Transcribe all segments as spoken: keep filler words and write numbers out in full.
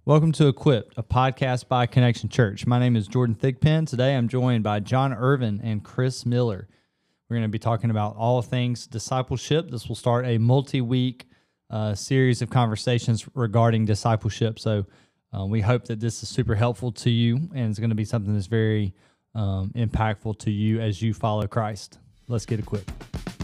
Welcome to Equipped, a podcast by Connection Church. My name is Jordan Thigpen. Today I'm joined by John Irvin and Chris Miller. We're going to be talking about all things discipleship. This will start a multi-week uh, series of conversations regarding discipleship. So uh, we hope that this is super helpful to you and it's going to be something that's very um, impactful to you as you follow Christ. Let's get equipped.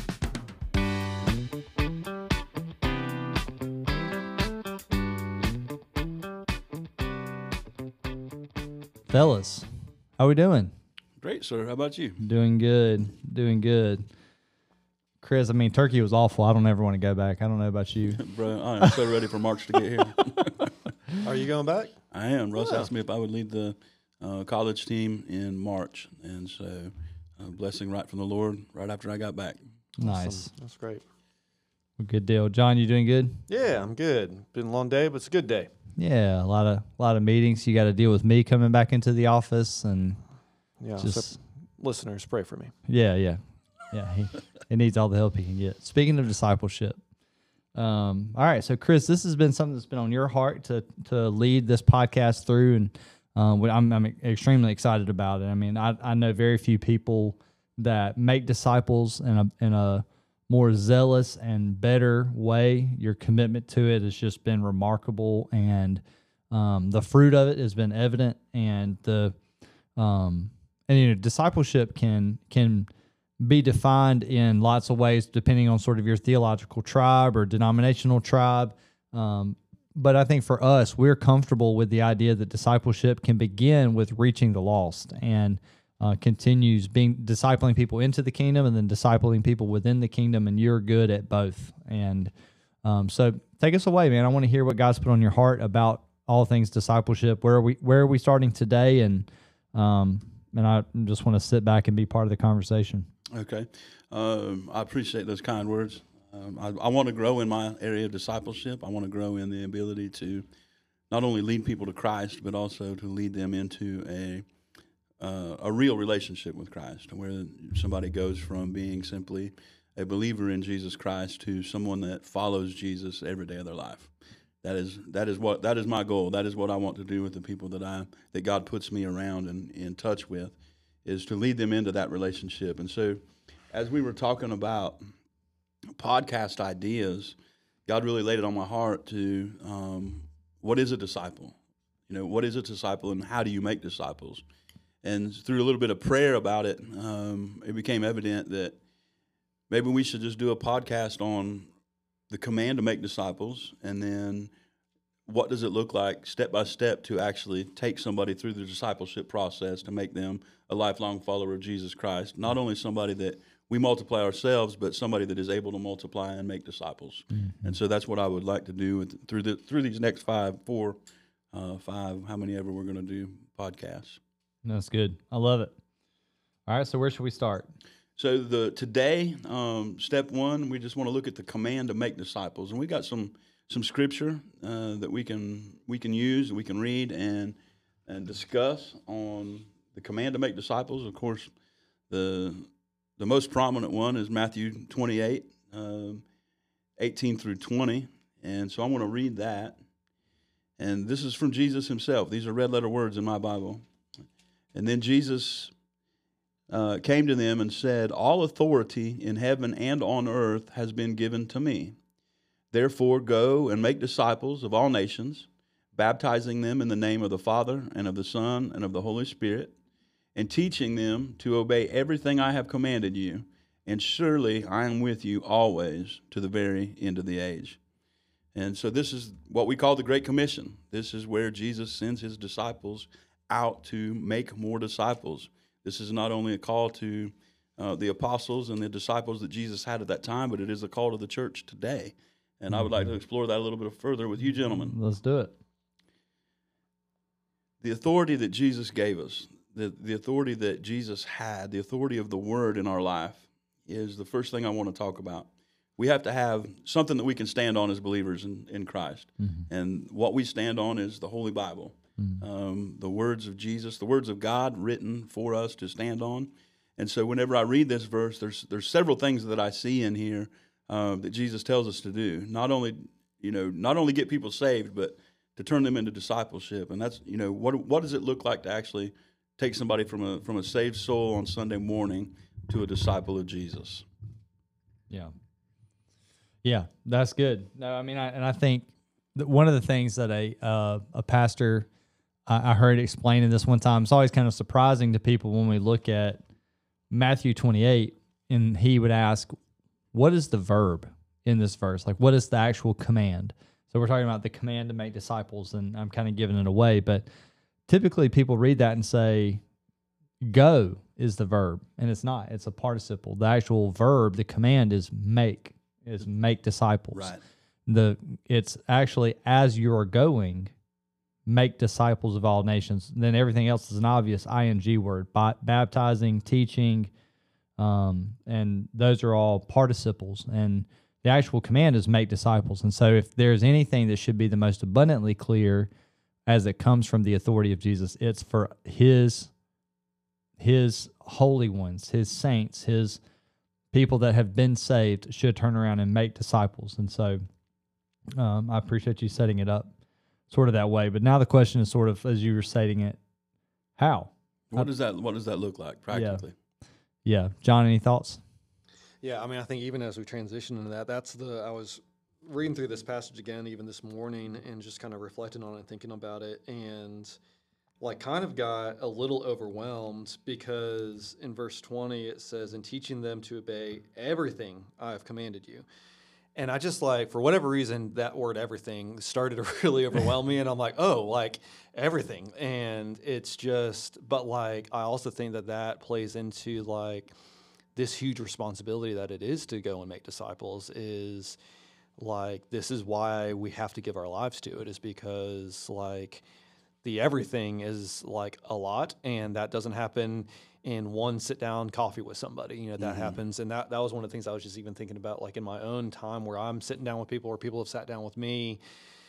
Fellas, how we doing? Great, sir. How about you? Doing good. Doing good. Chris, I mean, Turkey was awful. I don't ever want to go back. I don't know about you. Bro, I am so ready for March to get here. Are you going back? I am. Russ Yeah. asked me if I would lead the uh, college team in March. And so, a blessing right from the Lord right after I got back. Nice. Awesome. That's great. Well, good deal. John, you doing good? Yeah, I'm good. Been a long day, but it's a good day. Yeah, a lot of a lot of meetings. You got to deal with me coming back into the office, and Yeah, just so listeners, pray for me. yeah, yeah, yeah. He he needs all the help he can get. Speaking of discipleship, um, all right. So, Chris, this has been something that's been on your heart to to lead this podcast through, and um, I'm I'm extremely excited about it. I mean, I I know very few people that make disciples in a in a more zealous and better way. Your commitment to it has just been remarkable, and um, the fruit of it has been evident. And the um, and you know, discipleship can can be defined in lots of ways depending on sort of your theological tribe or denominational tribe. Um, but I think for us, we're comfortable with the idea that discipleship can begin with reaching the lost and Uh, continues being discipling people into the kingdom and then discipling people within the kingdom, and you're good at both. And um, so, take us away, man. I want to hear what God's put on your heart about all things discipleship. Where are we? Where are we starting today? And um, and I just want to sit back and be part of the conversation. Okay. Um, I appreciate those kind words. Um, I, I want to grow in my area of discipleship. I want to grow in the ability to not only lead people to Christ, but also to lead them into a Uh, a real relationship with Christ, where somebody goes from being simply a believer in Jesus Christ to someone that follows Jesus every day of their life. That is that is what that is my goal. That is what I want to do with the people that I that God puts me around and in touch with, is to lead them into that relationship. And so, as we were talking about podcast ideas, God really laid it on my heart to um, what is a disciple? You know, what is a disciple, and how do you make disciples? And through a little bit of prayer about it, um, it became evident that maybe we should just do a podcast on the command to make disciples, and then what does it look like step by step to actually take somebody through the discipleship process to make them a lifelong follower of Jesus Christ. Not only somebody that we multiply ourselves, but somebody that is able to multiply and make disciples. Mm-hmm. And so that's what I would like to do with, through the through these next five, four, uh, five, how many ever we're going to do podcasts. That's good. I love it. All right, so where should we start? So the today, um, step one, we just want to look at the command to make disciples, and we got some some scripture uh, that we can we can use, we can read and and discuss on the command to make disciples. Of course, the the most prominent one is Matthew twenty-eight, um, eighteen through twenty, and so I want to read that. And this is from Jesus himself. These are red letter words in my Bible. And then Jesus uh, came to them and said, "All authority in heaven and on earth has been given to me. Therefore, go and make disciples of all nations, baptizing them in the name of the Father and of the Son and of the Holy Spirit, and teaching them to obey everything I have commanded you. And surely I am with you always to the very end of the age." And so this is what we call the Great Commission. This is where Jesus sends his disciples out to make more disciples. This is not only a call to uh, the apostles and the disciples that Jesus had at that time, but it is a call to the church today. And I would like to explore that a little bit further with you gentlemen. Let's do it. The authority that Jesus gave us, the, the authority that Jesus had, the authority of the Word in our life, is the first thing I want to talk about. We have to have something that we can stand on as believers in, in Christ. Mm-hmm. And what we stand on is the Holy Bible. Mm-hmm. Um, the words of Jesus, the words of God written for us to stand on. And so whenever I read this verse, there's there's several things that I see in here uh, that Jesus tells us to do. Not only, you know, not only get people saved, but to turn them into discipleship. And that's, you know, what what does it look like to actually take somebody from a from a saved soul on Sunday morning to a disciple of Jesus? Yeah. Yeah, that's good. No, I mean, I, and I think that one of the things that a uh, a pastor I, I heard explaining this one time, it's always kind of surprising to people when we look at Matthew twenty-eight, and he would ask, what is the verb in this verse? Like, what is the actual command? So we're talking about the command to make disciples, and I'm kind of giving it away, but typically people read that and say, go is the verb, and it's not. It's a participle. The actual verb, the command is make, is make disciples. Right. The It's actually, as you are going, make disciples of all nations. And then everything else is an obvious ing word, ba- baptizing, teaching, um, and those are all participles. And the actual command is make disciples. And so if there's anything that should be the most abundantly clear as it comes from the authority of Jesus, it's for his his holy ones, his saints, his people that have been saved should turn around and make disciples. And so um, I appreciate you setting it up sort of that way. But now the question is sort of, as you were stating it, how? What does that What does that look like practically? Yeah. yeah. John, any thoughts? Yeah, I mean, I think even as we transition into that, that's the, I was reading through this passage again, even this morning, and just kind of reflecting on it, thinking about it, and like kind of got a little overwhelmed because in verse twenty it says, "In teaching them to obey everything I have commanded you." And I just like, for whatever reason, that word everything started to really overwhelm me. And I'm like, oh, like everything. And it's just, but like, I also think that that plays into like this huge responsibility that it is to go and make disciples is like, this is why we have to give our lives to it, is because like the everything is like a lot, and that doesn't happen in one sit down coffee with somebody, you know, that mm-hmm. happens. And that, that was one of the things I was just even thinking about, like in my own time where I'm sitting down with people or people have sat down with me,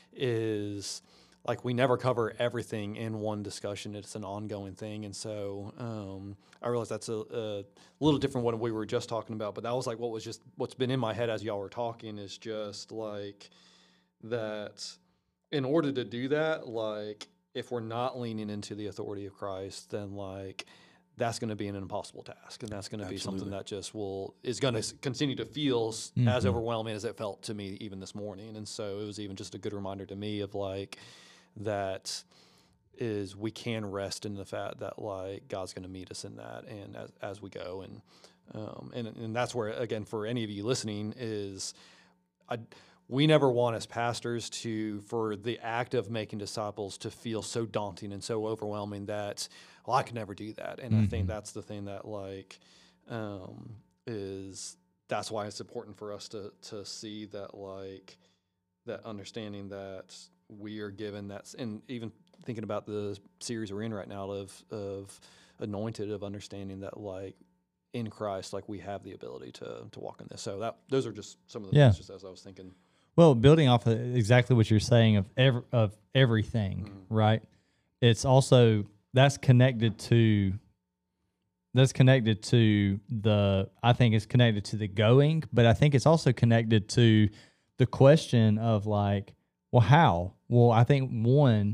is like, we never cover everything in one discussion. It's an ongoing thing. And so um, I realize that's a, a little different what we were just talking about, but that was like what was just, what's been in my head as y'all were talking is just like that in order to do that, like if we're not leaning into the authority of Christ, then like, that's going to be an impossible task, and that's going to be something that just will is going to continue to feel mm-hmm. as overwhelming as it felt to me even this morning. And so it was even just a good reminder to me of like that is we can rest in the fact that like God's going to meet us in that, and as as we go, and um, and and that's where again for any of you listening is I. We never want as pastors to, for the act of making disciples to feel so daunting and so overwhelming that, well, I could never do that. And mm-hmm. I think that's the thing that like, um, is, that's why it's important for us to, to see that like, that understanding that we are given that's, and even thinking about the series we're in right now of, of Anointed, of understanding that like, in Christ, like we have the ability to, to walk in this. So that, those are just some of the yeah. things just as I was thinking. Well, building off of exactly what you're saying of ev- of everything, mm-hmm. right? It's also that's connected to that's connected to the I think it's connected to the going, but I think it's also connected to the question of like, well, how? Well, I think one,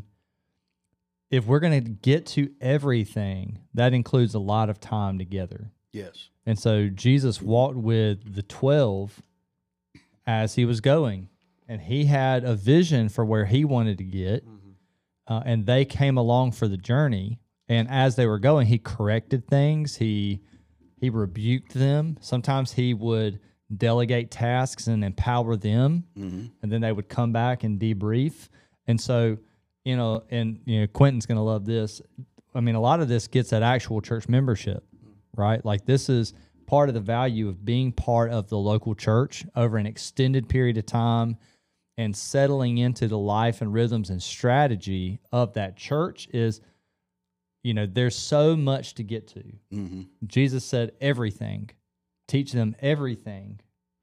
if we're going to get to everything, that includes a lot of time together. Yes. And so Jesus walked with the twelve as he was going. And he had a vision for where he wanted to get, mm-hmm. uh, and they came along for the journey. And as they were going, he corrected things. He he rebuked them. Sometimes he would delegate tasks and empower them, mm-hmm. and then they would come back and debrief. And so, you know, and you know, Quentin's going to love this. I mean, a lot of this gets at actual church membership, right? Like this is part of the value of being part of the local church over an extended period of time and settling into the life and rhythms and strategy of that church is, you know, there's so much to get to. Mm-hmm. Jesus said everything, teach them everything.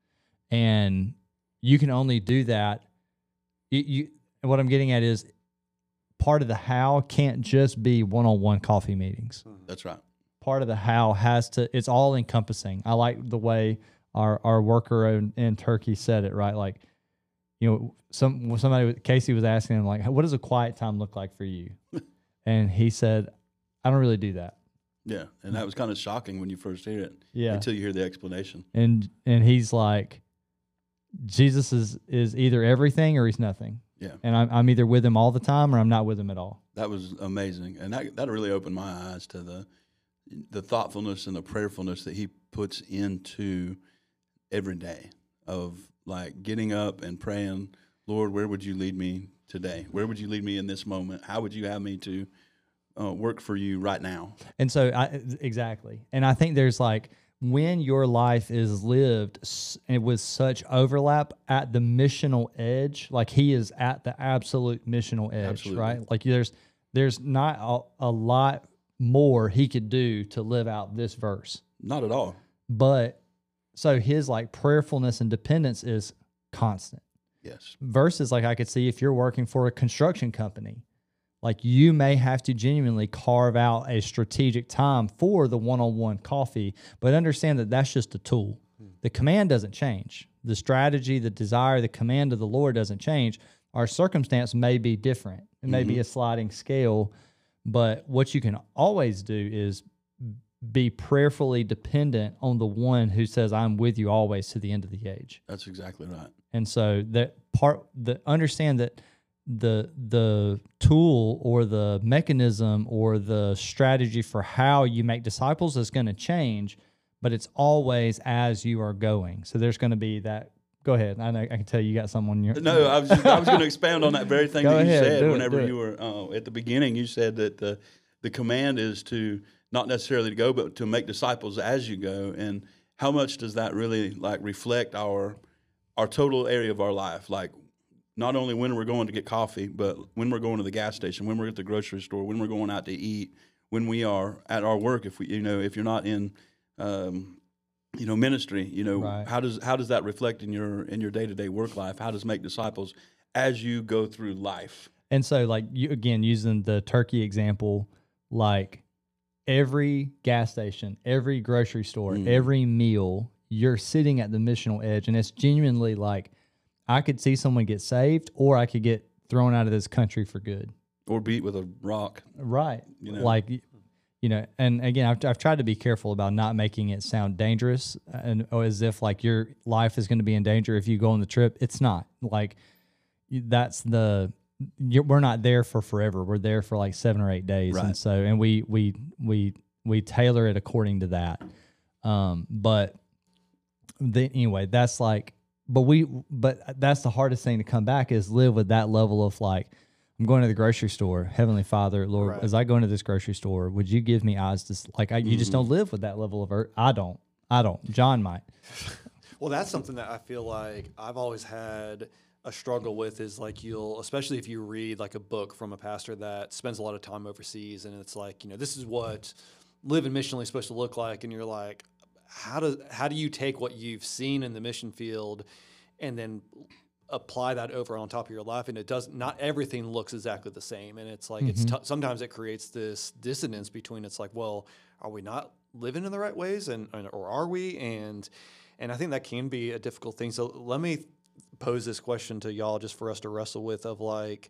And you can only do that. You, you what I'm getting at is part of the how can't just be one-on-one coffee meetings. That's right. Part of the how has to, it's all encompassing. I like the way our, our worker in, in Turkey said it, right? Like, you know, some somebody Casey was asking him like, what does a quiet time look like for you? And he said, I don't really do that. Yeah, and that was kind of shocking when you first hear it. Yeah. Until you hear the explanation. And and he's like, Jesus is is either everything or he's nothing. Yeah. And I'm I'm either with him all the time or I'm not with him at all. That was amazing, and that that really opened my eyes to the the thoughtfulness and the prayerfulness that he puts into every day of like getting up and praying, Lord, where would you lead me today? Where would you lead me in this moment? How would you have me to uh, work for you right now? And so I exactly. And I think there's like when your life is lived s- and with such overlap at the missional edge, like he is at the absolute missional edge, Absolutely. right? Like there's there's not a, a lot more he could do to live out this verse. Not at all. But so his like prayerfulness and dependence is constant. Yes. Versus like I could see if you're working for a construction company, like you may have to genuinely carve out a strategic time for the one-on-one coffee, but understand that that's just a tool. The command doesn't change. The strategy, the desire, the command of the Lord doesn't change. Our circumstance may be different. It may be a sliding scale, but what you can always do is be prayerfully dependent on the one who says, I'm with you always to the end of the age. That's exactly right. And so that part, the understand that the the tool or the mechanism or the strategy for how you make disciples is going to change, but it's always as you are going. So there's going to be that. Go ahead. I know I can tell you got someone on your. No, I was just, I was going to expound on that very thing Go that you ahead, said do it, whenever do it. you were uh, at the beginning. You said that the the command is to not necessarily to go, but to make disciples as you go. And how much does that really like reflect our our total area of our life? Like not only when we're going to get coffee, but when we're going to the gas station, when we're at the grocery store, when we're going out to eat, when we are at our work. If we, you know, if you're not in, um, you know, ministry, you know, Right. how does how does that reflect in your in your day to day work life? How does make disciples as you go through life? And so, like you again, using the turkey example, like every gas station, every grocery store, Mm. every meal, you're sitting at the missional edge, and it's genuinely like I could see someone get saved, or I could get thrown out of this country for good. Or beat with a rock. Right. You know. Like, you know, and again, I've, I've tried to be careful about not making it sound dangerous and or as if like your life is going to be in danger if you go on the trip. It's not. Like, you- that's the, you're, we're not there for forever. We're there for like seven or eight days. Right. And so, and we, we, we, we tailor it according to that. Um, but the, anyway, that's like, but we, but that's the hardest thing to come back is live with that level of like, I'm going to the grocery store. Heavenly Father, Lord, Right. as I go into this grocery store, would you give me eyes to s- like? I, you just don't live with that level of. Ur- I don't. I don't. John might. Well, that's something that I feel like I've always had a struggle with is like you'll, especially if you read like a book from a pastor that spends a lot of time overseas and it's like, you know, this is what living missionally is supposed to look like. And you're like, how do, how do you take what you've seen in the mission field and then apply that over on top of your life? And it does not everything looks exactly the same. And it's like, it's t- sometimes it creates this dissonance between it's like, well, are we not living in the right ways and, and or are we? And, and I think that can be a difficult thing. So let me pose this question to y'all just for us to wrestle with of like,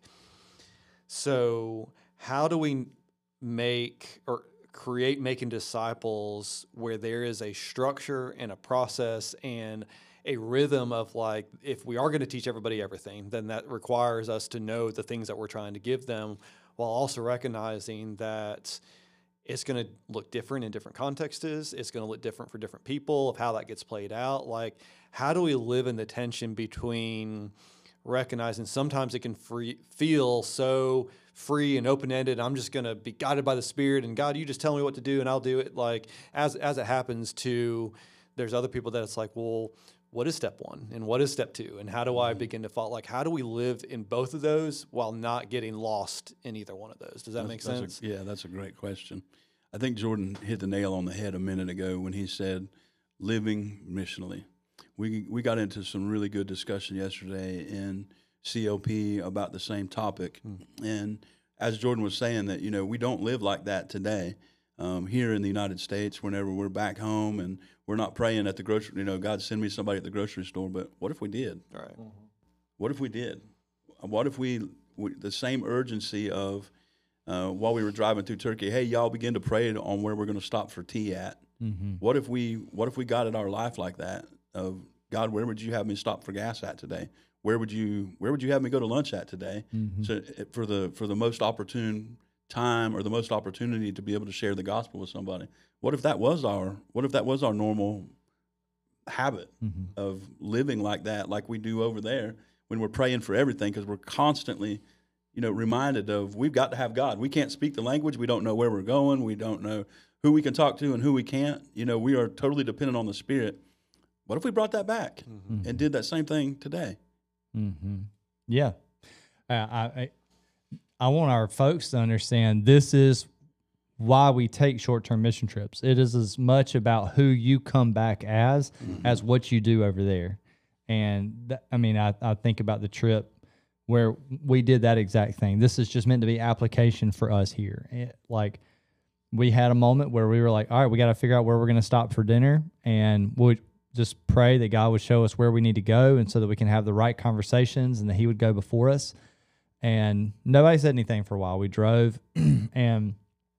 so how do we make or create making disciples where there is a structure and a process and a rhythm of like, if we are going to teach everybody everything, then that requires us to know the things that we're trying to give them while also recognizing that it's going to look different in different contexts. It's going to look different for different people of how that gets played out. Like, how do we live in the tension between recognizing sometimes it can free, feel so free and open-ended. I'm just going to be guided by the Spirit and God, you just tell me what to do and I'll do it. Like as, as it happens to, there's other people that it's like, well, what is step one and what is step two? And how do I begin to follow? Like, how do we live in both of those while not getting lost in either one of those? Does that That's- make that's a- sense? yeah, that's a great question. I think Jordan hit the nail on the head a minute ago when he said living missionally. We we got into some really good discussion yesterday in C O P about the same topic. And as Jordan was saying that, you know, we don't live like that today. Um, here in the United States, whenever we're back home and we're not praying at the grocery, you know, God send me somebody at the grocery store, but what if we did? Right. What if we did? What if we, we the same urgency of uh, while we were driving through Turkey, hey, y'all begin to pray on where we're going to stop for tea at. Mm-hmm. What if we What if we got in our life like that? Of God, where would you have me stop for gas at today? Where would you Where would you have me go to lunch at today? Mm-hmm. So for the for the most opportune time or the most opportunity to be able to share the gospel with somebody. What if that was our What if that was our normal habit mm-hmm. of living like that, like we do over there when we're praying for everything, because we're constantly, you know, reminded of we've got to have God. We can't speak the language. We don't know where we're going. We don't know who we can talk to and who we can't. You know, we are totally dependent on the Spirit. What if we brought that back mm-hmm. and did that same thing today? Mm-hmm. Yeah. Uh, I, I I want our folks to understand this is why we take short-term mission trips. It is as much about who you come back as mm-hmm. as what you do over there. And th- I mean, I, I think about the trip where we did that exact thing. This is just meant to be application for us here. It, like we had a moment where we were like, all right, we got to figure out where we're going to stop for dinner, and we'll just pray that God would show us where we need to go, and so that we can have the right conversations and that he would go before us. And nobody said anything for a while. We drove and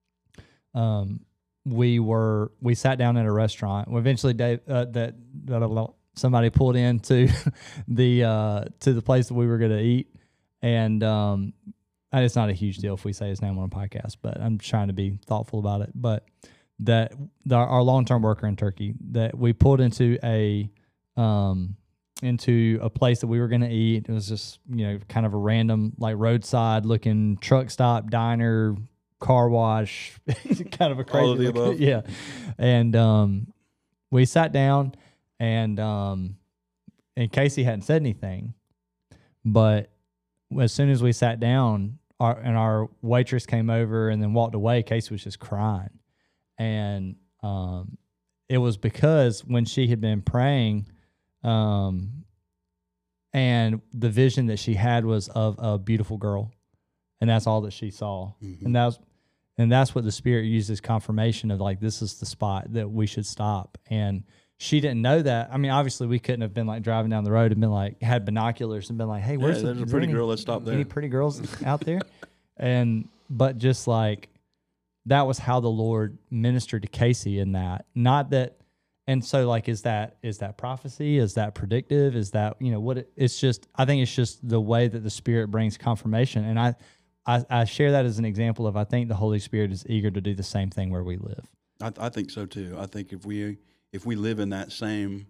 um, we were, we sat down at a restaurant. Well, eventually Dave, uh, that, that somebody pulled into the, uh, to the place that we were going to eat. And um, and it's not a huge deal if we say his name on a podcast, but I'm trying to be thoughtful about it. But that the, our long-term worker in Turkey, that we pulled into a, um, into a place that we were going to eat. It was just, you know, kind of a random, like roadside looking truck stop, diner, car wash, kind of a crazy, all of the above. Yeah. And, um, we sat down and, um, and Casey hadn't said anything, but as soon as we sat down our, and our waitress came over and then walked away, Casey was just crying. And, um, it was because when she had been praying, Um, and the vision that she had was of a beautiful girl, and that's all that she saw. Mm-hmm. And that's, and that's what the Spirit used as confirmation of, like, this is the spot that we should stop. And she didn't know that. I mean, obviously we couldn't have been like driving down the road and been like, had binoculars and been like, hey, where's yeah, the, there's a pretty any, girl, let's stop there. Any pretty girls out there? And, but just like, that was how the Lord ministered to Casey in that, not that. And so, like, is that is that prophecy? Is that predictive? Is that, you know, what it, it's just, I think it's just the way that the Spirit brings confirmation. And I, I, I share that as an example of, I think the Holy Spirit is eager to do the same thing where we live. I, I think so too. I think if we if we live in that same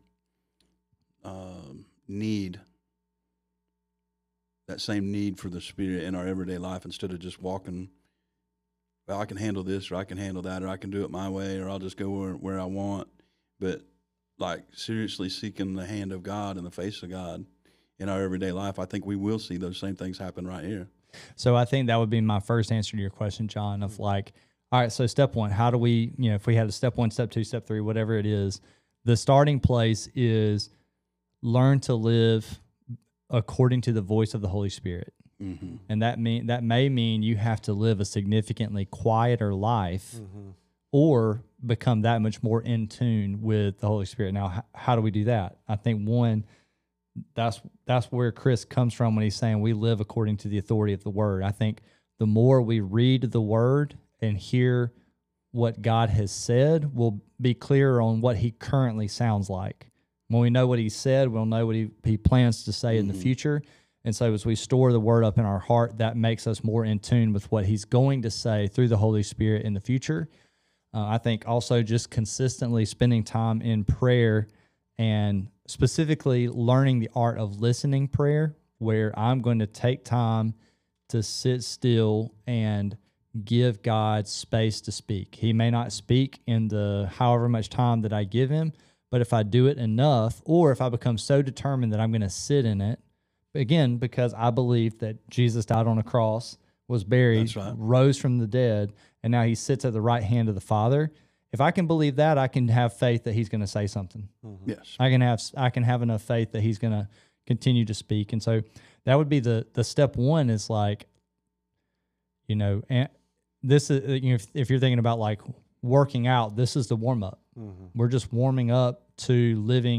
um, need, that same need for the Spirit in our everyday life, instead of just walking, well, I can handle this, or I can handle that, or I can do it my way, or I'll just go where, where I want. But like seriously seeking the hand of God and the face of God in our everyday life, I think we will see those same things happen right here. So I think that would be my first answer to your question, John, of like, all right, so step one, how do we, you know, if we had a step one, step two, step three, whatever it is, the starting place is learn to live according to the voice of the Holy Spirit. Mm-hmm. And that mean that may mean you have to live a significantly quieter life mm-hmm. or become that much more in tune with the Holy Spirit. Now, how, how do we do that? I think one, that's that's where Chris comes from when he's saying we live according to the authority of the Word. I think the more we read the Word and hear what God has said, we'll be clearer on what he currently sounds like. When we know what he said, we'll know what he, he plans to say mm-hmm. in the future. And so as we store the Word up in our heart, that makes us more in tune with what he's going to say through the Holy Spirit in the future. Uh, I think also just consistently spending time in prayer and specifically learning the art of listening prayer, where I'm going to take time to sit still and give God space to speak. He may not speak in the however much time that I give him, but if I do it enough, or if I become so determined that I'm going to sit in it, again, because I believe that Jesus died on a cross, was buried, right. rose from the dead, and now he sits at the right hand of the Father. If I can believe that, I can have faith that he's going to say something. Mm-hmm. Yes, I can have I can have enough faith that he's going to continue to speak. And so that would be the the step one is like, you know, and this is, you know, if, if you're thinking about like working out, this is the warm up. Mm-hmm. We're just warming up to living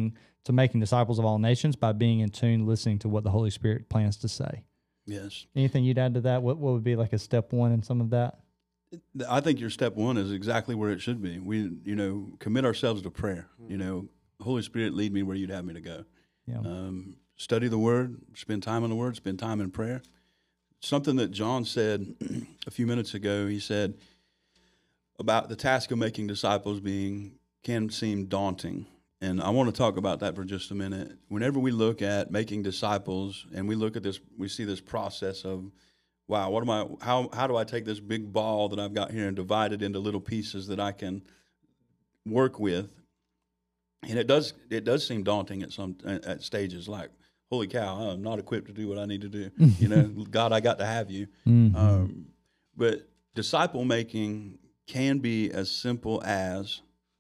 to making disciples of all nations by being in tune, listening to what the Holy Spirit plans to say. Yes. Anything you'd add to that? What what would be like a step one in some of that? I think your step one is exactly where it should be. We, you know, commit ourselves to prayer. You know, Holy Spirit, lead me where you'd have me to go. Yeah. Um, study the Word, spend time in the Word, spend time in prayer. Something that John said a few minutes ago, he said about the task of making disciples being can seem daunting. And I want to talk about that for just a minute. Whenever we look at making disciples and we look at this, we see this process of, wow, what am I, how, how do I take this big ball that I've got here and divide it into little pieces that I can work with? And it does, it does seem daunting at some, at stages, like, holy cow, I'm not equipped to do what I need to do. You know, God, I got to have you. Mm-hmm. Um, but disciple making can be as simple as,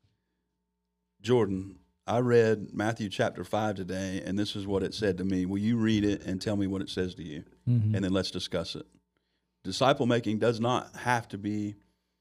Jordan, I read Matthew chapter five today, and this is what it said to me. Will you read it and tell me what it says to you? Mm-hmm. And then let's discuss it. Disciple making does not have to be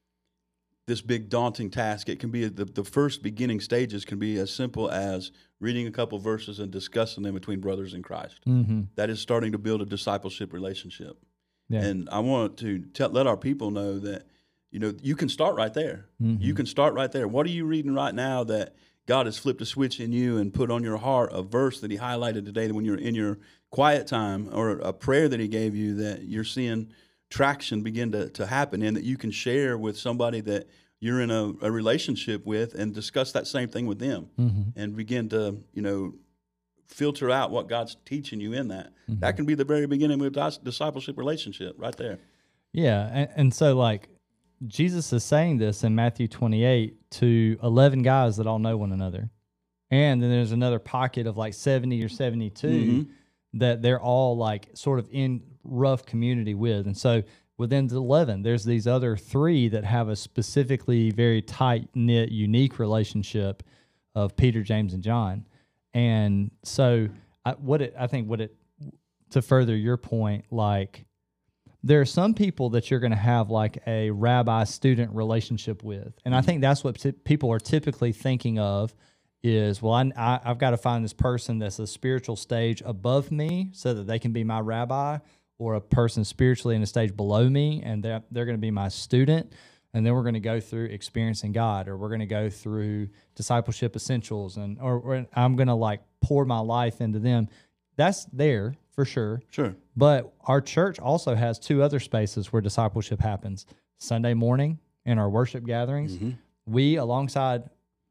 this big daunting task. It can be the, the first beginning stages can be as simple as reading a couple verses and discussing them between brothers in Christ. Mm-hmm. That is starting to build a discipleship relationship. Yeah. And I want to tell, let our people know that, you know, you can start right there. Mm-hmm. You can start right there. What are you reading right now that God has flipped a switch in you and put on your heart a verse that he highlighted today that when you're in your quiet time, or a prayer that he gave you that you're seeing traction begin to, to happen in, that you can share with somebody that you're in a, a relationship with and discuss that same thing with them, mm-hmm. and begin to, you know, filter out what God's teaching you in that. Mm-hmm. That can be the very beginning of a discipleship relationship right there. Yeah. And, and so like Jesus is saying this in Matthew twenty-eight to eleven guys that all know one another. And then there's another pocket of like seventy or seventy-two mm-hmm. that they're all like sort of in rough community with. And so within the eleven, there's these other three that have a specifically very tight-knit, unique relationship of Peter, James, and John. And so I, what it, I think what it, to further your point, like there are some people that you're going to have like a rabbi-student relationship with. And I think that's what t- people are typically thinking of is, well, I, I, I've got to find this person that's a spiritual stage above me so that they can be my rabbi, or a person spiritually in a stage below me, and they're, they're going to be my student. And then we're going to go through experiencing God, or we're going to go through discipleship essentials, and or, or I'm going to like pour my life into them. That's there for sure. Sure. But our church also has two other spaces where discipleship happens. Sunday morning in our worship gatherings, mm-hmm. we, alongside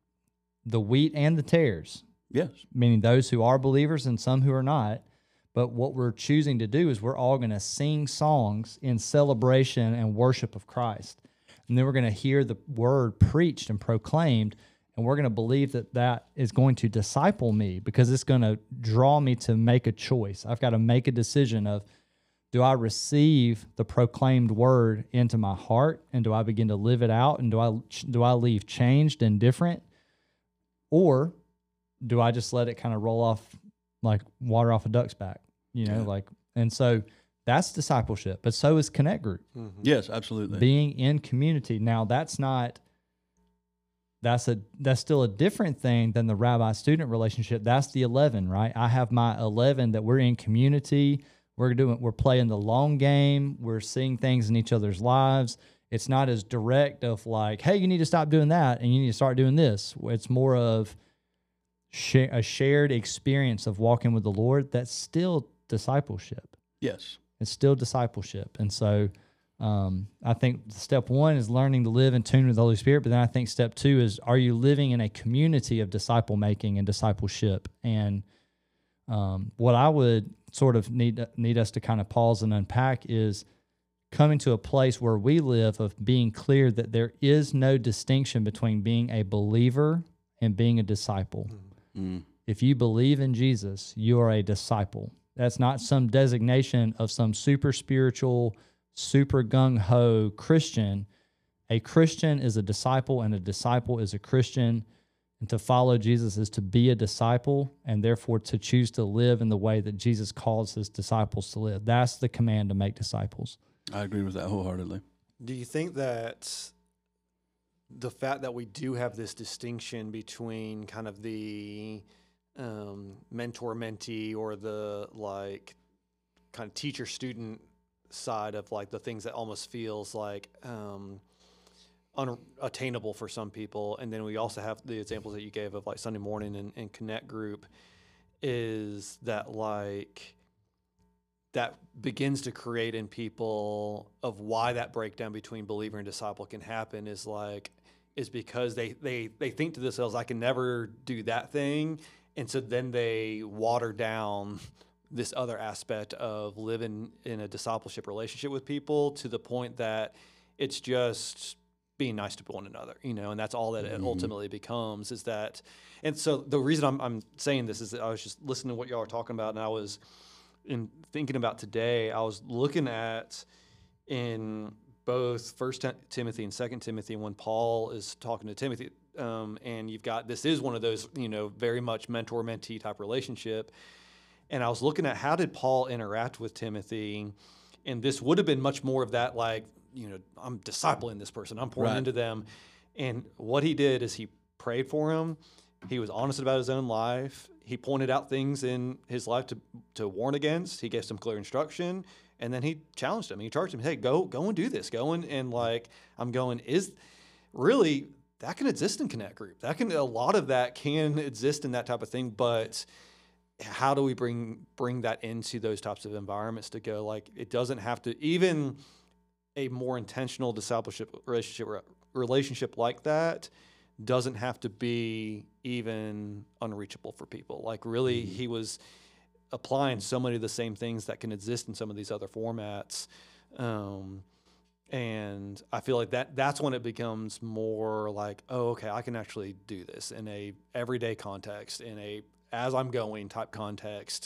the wheat and the tares, yes, meaning those who are believers and some who are not, but what we're choosing to do is we're all going to sing songs in celebration and worship of Christ. And then we're going to hear the word preached and proclaimed, and we're going to believe that that is going to disciple me, because it's going to draw me to make a choice. I've got to make a decision of, do I receive the proclaimed word into my heart, and do I begin to live it out, and do I do I leave changed and different, or do I just let it kind of roll off like water off a duck's back, you know, yeah. like, and so that's discipleship, but so is Connect Group. Mm-hmm. Yes, absolutely. Being in community. Now that's not, that's a, that's still a different thing than the rabbi-student relationship. That's the eleven, right? I have my eleven that we're in community. We're doing, we're playing the long game. We're seeing things in each other's lives. It's not as direct of like, hey, you need to stop doing that and you need to start doing this. It's more of share, a shared experience of walking with the Lord. That's still discipleship. Yes. It's still discipleship. And so um, I think step one is learning to live in tune with the Holy Spirit. But then I think step two is, are you living in a community of disciple making and discipleship? And um, what I would sort of need need us to kind of pause and unpack is coming to a place where we live of being clear that there is no distinction between being a believer and being a disciple. Mm. If you believe in Jesus, you are a disciple. That's not some designation of some super spiritual, super gung-ho Christian. A Christian is a disciple, and a disciple is a Christian. And to follow Jesus is to be a disciple, and therefore to choose to live in the way that Jesus calls his disciples to live. That's the command to make disciples. I agree with that wholeheartedly. Do you think that the fact that we do have this distinction between kind of the um, mentor mentee or the like kind of teacher student side of like the things that almost feels like um, unattainable for some people. And then we also have the examples that you gave of like Sunday morning and, and Connect Group, is that like that begins to create in people of why that breakdown between believer and disciple can happen is like, is because they, they, they think to themselves, I can never do that thing. And so then they water down this other aspect of living in a discipleship relationship with people to the point that it's just being nice to one another, you know, and that's all that it Mm-hmm. ultimately becomes is that. And so the reason I'm, I'm saying this is that I was just listening to what y'all were talking about, and I was in thinking about today, I was looking at in both First Timothy and Second Timothy when Paul is talking to Timothy, um, and you've got, this is one of those, you know, very much mentor-mentee type relationship. And I was looking at how did Paul interact with Timothy, and this would have been much more of that, like, you know, I'm discipling this person, I'm pouring Right. into them. And what he did is he prayed for him. He was honest about his own life. He pointed out things in his life to to warn against. He gave some clear instruction, and then he challenged him. He charged him, "Hey, go go and do this. Go and and like I'm going is really that can exist in Connect Group. That can a lot of that can exist in that type of thing, but." How do we bring bring that into those types of environments to go like it doesn't have to even a more intentional discipleship relationship relationship like that doesn't have to be even unreachable for people. Like really, mm-hmm. he was applying so many of the same things that can exist in some of these other formats. Um, and I feel like that that's when it becomes more like, oh, okay, I can actually do this in a everyday context, in a as I'm going type context.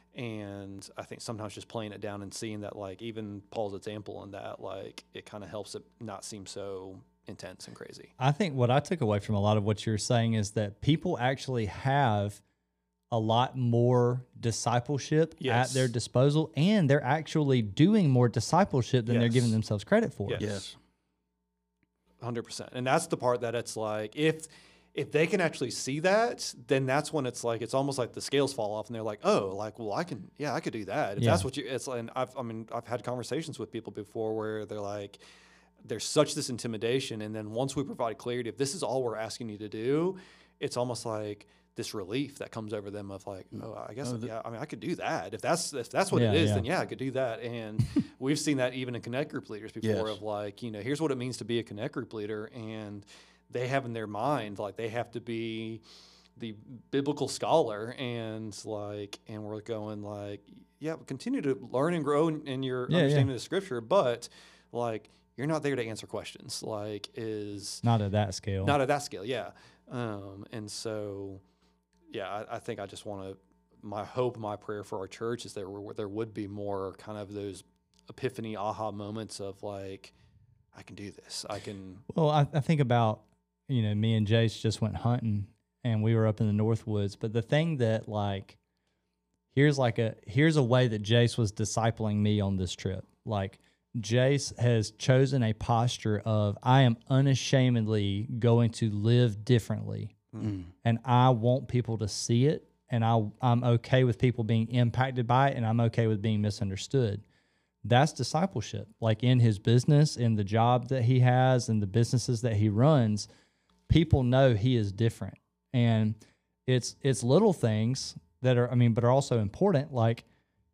And I think sometimes just playing it down and seeing that, like, even Paul's example in that, like, it kind of helps it not seem so intense and crazy. I think what I took away from a lot of what you're saying is that people actually have a lot more discipleship Yes. at their disposal, and they're actually doing more discipleship than Yes. they're giving themselves credit for. Yes. Yes. one hundred percent. And that's the part that it's like, if if they can actually see that, then that's when it's like, it's almost like the scales fall off and they're like, oh, like, well, I can, yeah, I could do that. If Yeah. that's what you, it's like, and I've, I mean, I've had conversations with people before where they're like, there's such this intimidation. And then once we provide clarity, if this is all we're asking you to do, it's almost like this relief that comes over them of like, oh, I guess, Oh, the- yeah, I mean, I could do that. If that's, if that's what Yeah, it is, yeah. then yeah, I could do that. And we've seen that even in Connect Group leaders before Yes. of like, you know, here's what it means to be a Connect Group leader. And they have in their mind, like they have to be the biblical scholar, and like, and we're going like, yeah, continue to learn and grow in, in your Yeah, understanding yeah. of the scripture, but like, you're not there to answer questions. Like, is Not at that scale. not at that scale, yeah. Um, and so, yeah, I, I think I just want to. My hope, my prayer for our church is that there, there would be more kind of those epiphany, aha moments of like, I can do this. I can. Well, I, I think about, you know, me and Jace just went hunting, and we were up in the North Woods. But the thing that, like, here's like a here's a way that Jace was discipling me on this trip. Like, Jace has chosen a posture of, I am unashamedly going to live differently, Mm. and I want people to see it, and I I'm okay with people being impacted by it, and I'm okay with being misunderstood. That's discipleship. Like in his business, in the job that he has, and the businesses that he runs, people know he is different. And it's it's little things that are, I mean, but are also important. Like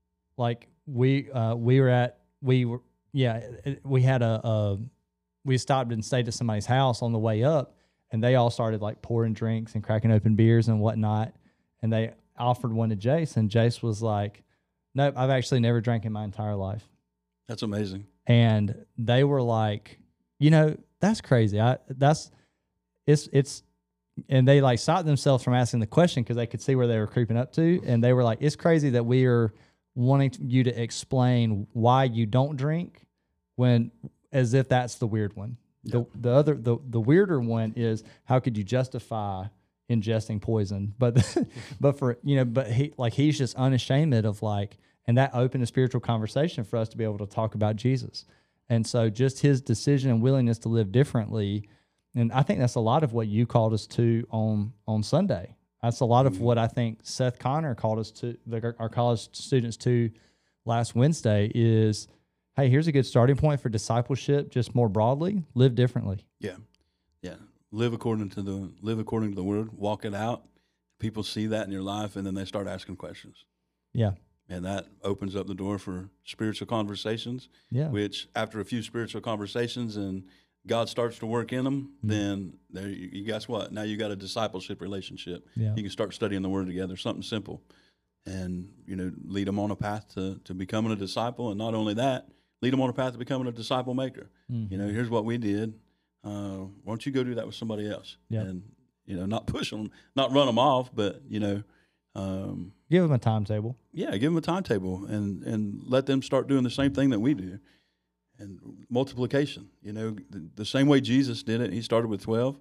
like we uh, we were at we were yeah it- we had a, a we stopped and stayed at somebody's house on the way up, and they all started like pouring drinks and cracking open beers and whatnot. And they offered one to Jace, and Jace was like, "Nope, I've actually never drank in my entire life." That's amazing. And they were like, you know, that's crazy. I that's it's it's and they like stopped themselves from asking the question because they could see where they were creeping up to, and they were like, it's crazy that we are wanting to- you to explain why you don't drink, when as if that's the weird one. The the other the the weirder one is, how could you justify ingesting poison? But but for you know, but he like he's just unashamed of like. And that opened a spiritual conversation for us to be able to talk about Jesus. And so just his decision and willingness to live differently. And I think that's a lot of what you called us to on, on Sunday. I, That's a lot of Mhm. what I think Seth Connor called us to, like our, our college students to last Wednesday is, hey, here's a good starting point for discipleship, just more broadly, live differently. Yeah, yeah. Live according to the live according to the word. Walk it out. People see that in your life, and then they start asking questions. Yeah. And that opens up the door for spiritual conversations. Yeah. Which, after a few spiritual conversations, and God starts to work in them, Mhm. then there you, you guess what? Now you got a discipleship relationship. Yeah. You can start studying the Word together. Something simple, and you know, lead them on a path to to becoming a disciple, and not only that, lead them on a path to becoming a disciple maker. Mhm. You know, here's what we did. Uh, why don't you go do that with somebody else? Yeah. And you know, not push them, not run them off, but you know, um, Give them a timetable. yeah, give them a timetable and and let them start doing the same thing that we do. And multiplication, you know, the, the same way Jesus did it. He started with twelve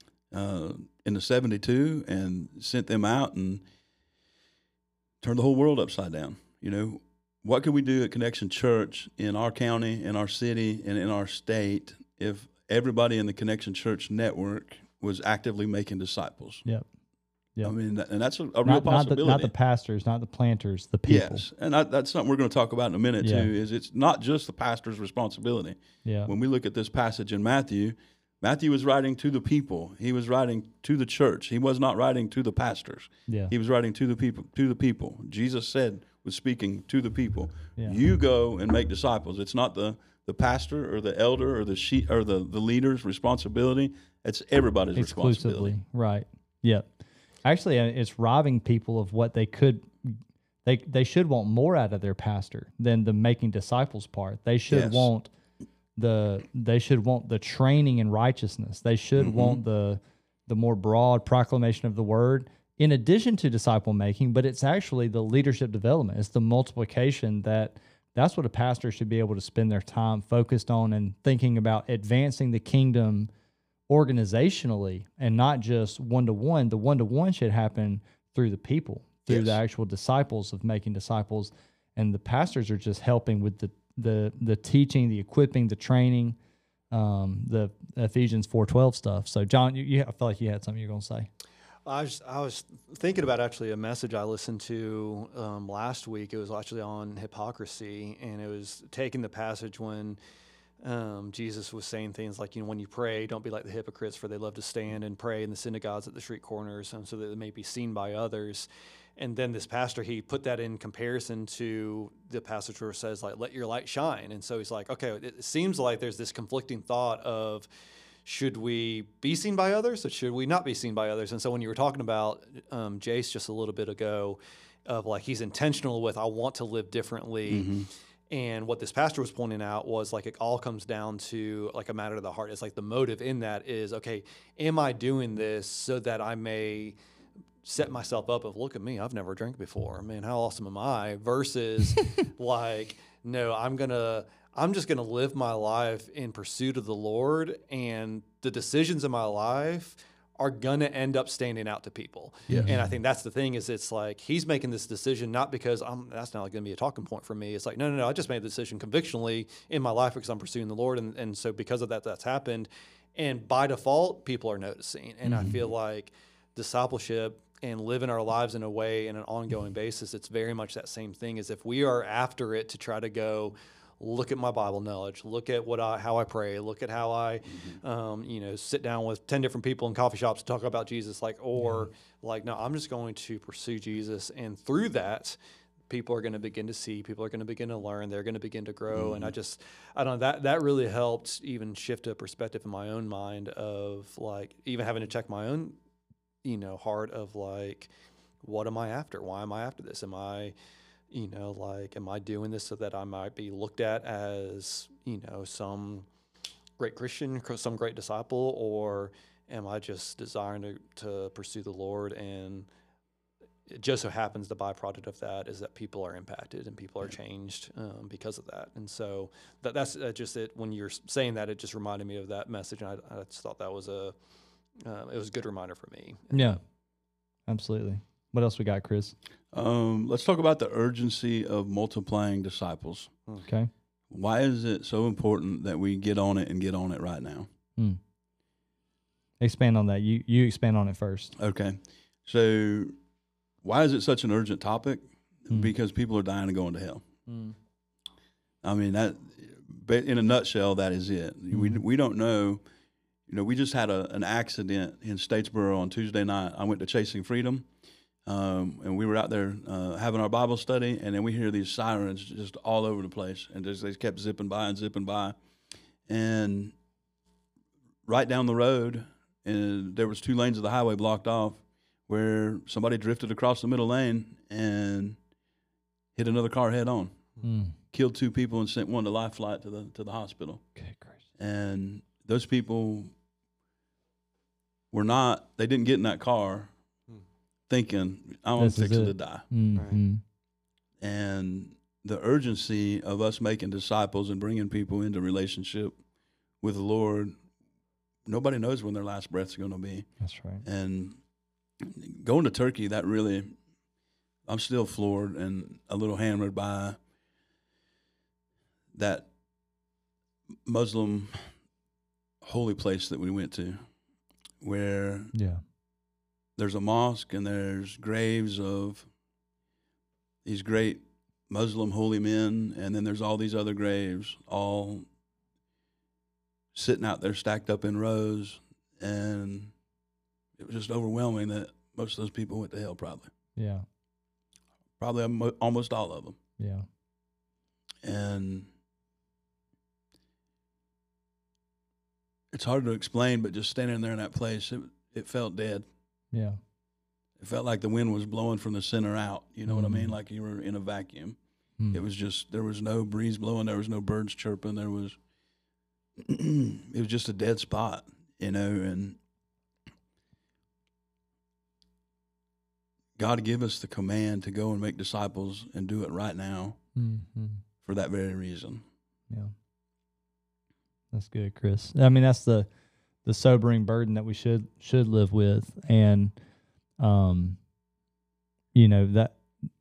uh, in the seventy-two and sent them out and turned the whole world upside down. You know, what could we do at Connection Church in our county, in our city, and in our state if everybody in the Connection Church network was actively making disciples? Yep. Yep. I mean, that, and that's a, a real Not, not, the, possibility. not the pastors, not the planters, the people. Yes, and I, that's something we're going to talk about in a minute Yeah. too. Is it's not just the pastor's responsibility. Yeah. When we look at this passage in Matthew, Matthew was writing to the people. He was writing to the church. He was not writing to the pastors. Yeah. He was writing to the people. To the people, Jesus said was speaking to the people. Yeah. You go and make disciples. It's not the the pastor or the elder or the sheep or the the leader's responsibility. It's everybody's responsibility. Exclusively. Right. Yep. Actually, uh, it's robbing people of what they could. They they should want more out of their pastor than the making disciples part. They should Yes. want the they should want the training in righteousness. They should Mhm. want the the more broad proclamation of the word in addition to disciple making. But it's actually the leadership development. It's the multiplication that that's what a pastor should be able to spend their time focused on and thinking about advancing the kingdom organizationally and not just one-to-one. The one-to-one should happen through the people, through Yes. the actual disciples of making disciples. And the pastors are just helping with the the the teaching, the equipping, the training, um, the Ephesians four twelve stuff. So, John, you, you I feel like you had something you were going to say. I was I was thinking about actually a message I listened to um, last week. It was actually on hypocrisy, and it was taking the passage when um, Jesus was saying things like, you know, when you pray, don't be like the hypocrites, for they love to stand and pray in the synagogues at the street corners, and so that they may be seen by others. And then this pastor, he put that in comparison to the passage where it says, like, let your light shine. And so he's like, okay, it seems like there's this conflicting thought of, should we be seen by others or should we not be seen by others? And so when you were talking about um, Jace just a little bit ago, of like he's intentional with, I want to live differently. Mm-hmm. And what this pastor was pointing out was like it all comes down to like a matter of the heart. It's like the motive in that is, okay, am I doing this so that I may set myself up of, look at me, I've never drank before. Man, how awesome am I? Versus like, no, I'm going to, I'm just going to live my life in pursuit of the Lord, and the decisions in my life are going to end up standing out to people. Yes. And I think that's the thing is it's like he's making this decision not because I'm, that's not going to be a talking point for me. It's like, no, no, no, I just made the decision convictionally in my life because I'm pursuing the Lord. And, and so because of that, that's happened. And by default, people are noticing. And Mm-hmm. I feel like discipleship and living our lives in a way in an ongoing basis, it's very much that same thing as if we are after it to try to go, look at my Bible knowledge, look at what I, how I pray, look at how I, um, you know, sit down with ten different people in coffee shops to talk about Jesus, like, or like, no, I'm just going to pursue Jesus. And through that, people are going to begin to see, people are going to begin to learn, they're going to begin to grow. Mm-hmm. And I just, I don't know, that, that really helped even shift a perspective in my own mind of like, even having to check my own, you know, heart of like, what am I after? Why am I after this? Am I, you know, like, am I doing this so that I might be looked at as, you know, some great Christian, some great disciple, or am I just desiring to, to pursue the Lord? And it just so happens the byproduct of that is that people are impacted and people are changed um, because of that. And so that, that's uh, just it. When you're saying that, it just reminded me of that message. And I, I just thought that was a, uh, it was a good reminder for me. Yeah, absolutely. What else we got, Chris? Um, let's talk about the urgency of multiplying disciples. Okay. Why is it so important that we get on it and get on it right now? Hmm. Expand on that. You you expand on it first. Okay. So why is it such an urgent topic? Mm. Because people are dying and going to hell. Mm. I mean, that, but in a nutshell, that is it. Mm. We we don't know. You know, we just had a, an accident in Statesboro on Tuesday night. I went to Chasing Freedom, um, and we were out there uh, having our Bible study, and then we hear these sirens just all over the place, and just, they kept zipping by and zipping by. And right down the road, and there was two lanes of the highway blocked off, where somebody drifted across the middle lane and hit another car head on, Mm. killed two people and sent one to life flight to the to the hospital. Good gracious. And those people were not, they didn't get in that car thinking, I'm This is fixing it. to die. Mm-hmm. And the urgency of us making disciples and bringing people into relationship with the Lord, nobody knows when their last breath's going to be. That's right. And going to Turkey, that really, I'm still floored and a little hammered by that Muslim holy place that we went to, where Yeah. there's a mosque and there's graves of these great Muslim holy men, and then there's all these other graves all sitting out there stacked up in rows, and it was just overwhelming that most of those people went to hell, probably. Yeah. Probably almo- almost all of them. Yeah. And it's hard to explain, but just standing there in that place, it, it felt dead. Yeah. It felt like the wind was blowing from the center out. You know Mm. what I mean? Like you were in a vacuum. Mm. It was just, there was no breeze blowing. There was no birds chirping. There was, it was just a dead spot, you know, and God give us the command to go and make disciples and do it right now Mm-hmm. for that very reason. Yeah. That's good, Chris. I mean, that's the the sobering burden that we should should live with. And um you know, that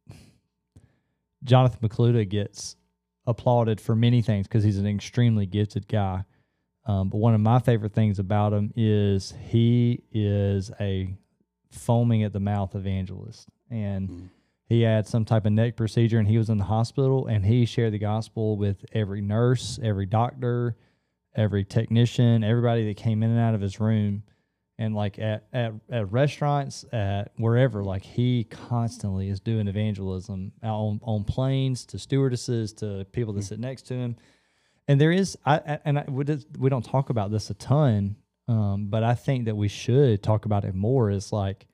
Jonathan McCluda gets applauded for many things because he's an extremely gifted guy. Um, but one of my favorite things about him is he is a foaming at the mouth evangelist. And Mm. he had some type of neck procedure and he was in the hospital, and he shared the gospel with every nurse, every doctor, every technician, everybody that came in and out of his room. And like at, at, at restaurants, at wherever, like he constantly is doing evangelism out on, on planes, to stewardesses, to people that sit next to him. And there is, I, I and I, we, just, we don't talk about this a ton, um, but I think that we should talk about it more. Is like,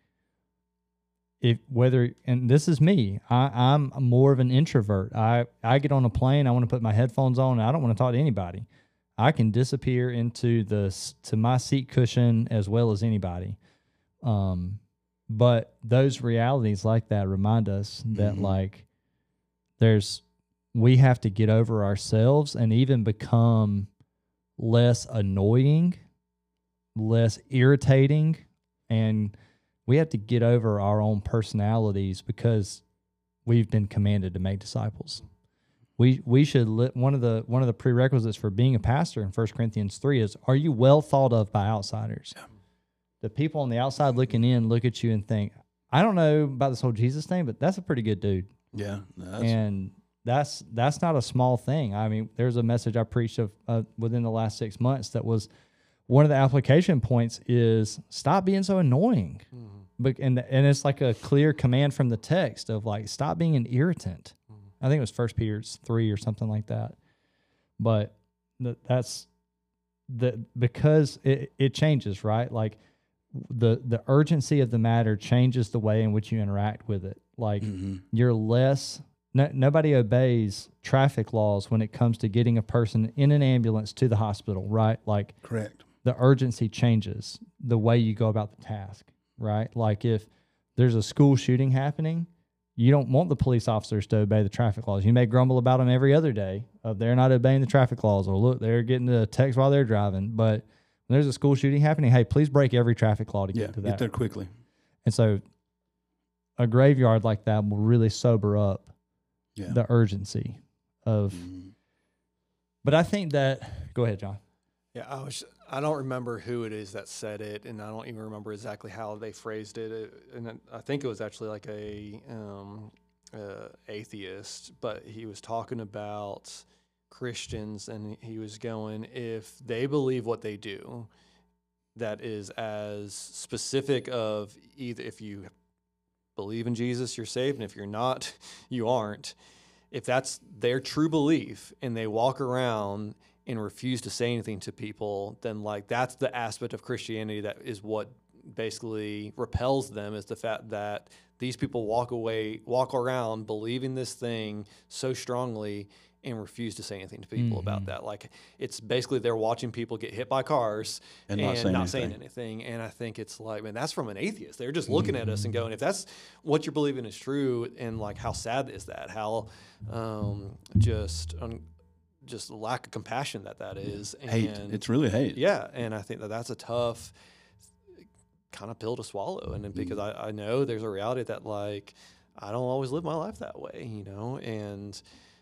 if whether, and this is me, I, I'm more of an introvert. I, I get on a plane, I want to put my headphones on, and I don't want to talk to anybody. I can disappear into the to my seat cushion as well as anybody. Um, but those realities like that remind us that Mhm. like there's we have to get over ourselves and even become less annoying, less irritating, and we have to get over our own personalities because we've been commanded to make disciples. We we should li- one of the one of the prerequisites for being a pastor in First Corinthians three is, are you well thought of by outsiders? Yeah. The people on the outside looking in look at you and think, I don't know about this whole Jesus thing, but that's a pretty good dude. Yeah. That's, And that's that's not a small thing. I mean, there's a message I preached of uh, within the last six months that was one of the application points is stop being so annoying. Mhm. But and and it's like a clear command from the text of like stop being an irritant. I think it was First Peter three or something like that. But th- that's the because it, it changes, right? Like the the urgency of the matter changes the way in which you interact with it. Like Mhm. you're less. No, nobody obeys traffic laws when it comes to getting a person in an ambulance to the hospital, right? Like Correct. the urgency changes the way you go about the task, right? Like if there's a school shooting happening, you don't want the police officers to obey the traffic laws. You may grumble about them every other day of they're not obeying the traffic laws, or look, they're getting a text while they're driving. But when there's a school shooting happening, hey, please break every traffic law to Yeah. get to Get that. there quickly. And so a graveyard like that will really sober up Yeah. the urgency of. Mhm. But I think that, go ahead, John. Yeah, I was. I don't remember who it is that said it, and I don't even remember exactly how they phrased it. it and I think it was actually like a um, uh, atheist, but he was talking about Christians, and he was going, if they believe what they do, that is as specific of either if you believe in Jesus, you're saved, and if you're not, you aren't. If that's their true belief, and they walk around and refuse to say anything to people, then like that's the aspect of Christianity that is what basically repels them, is the fact that these people walk away, walk around believing this thing so strongly and refuse to say anything to people Mm-hmm. about that. Like it's basically they're watching people get hit by cars And and, not saying not saying anything. anything. And I think it's like, man, that's from an atheist. They're just looking at us and going, if that's what you're believing is true, and like how sad is that? How um, just un- just lack of compassion that that is. Hate. And It's really hate. yeah, and I think that that's a tough kind of pill to swallow. And then because I, I know there's a reality that like I don't always live my life that way, you know, and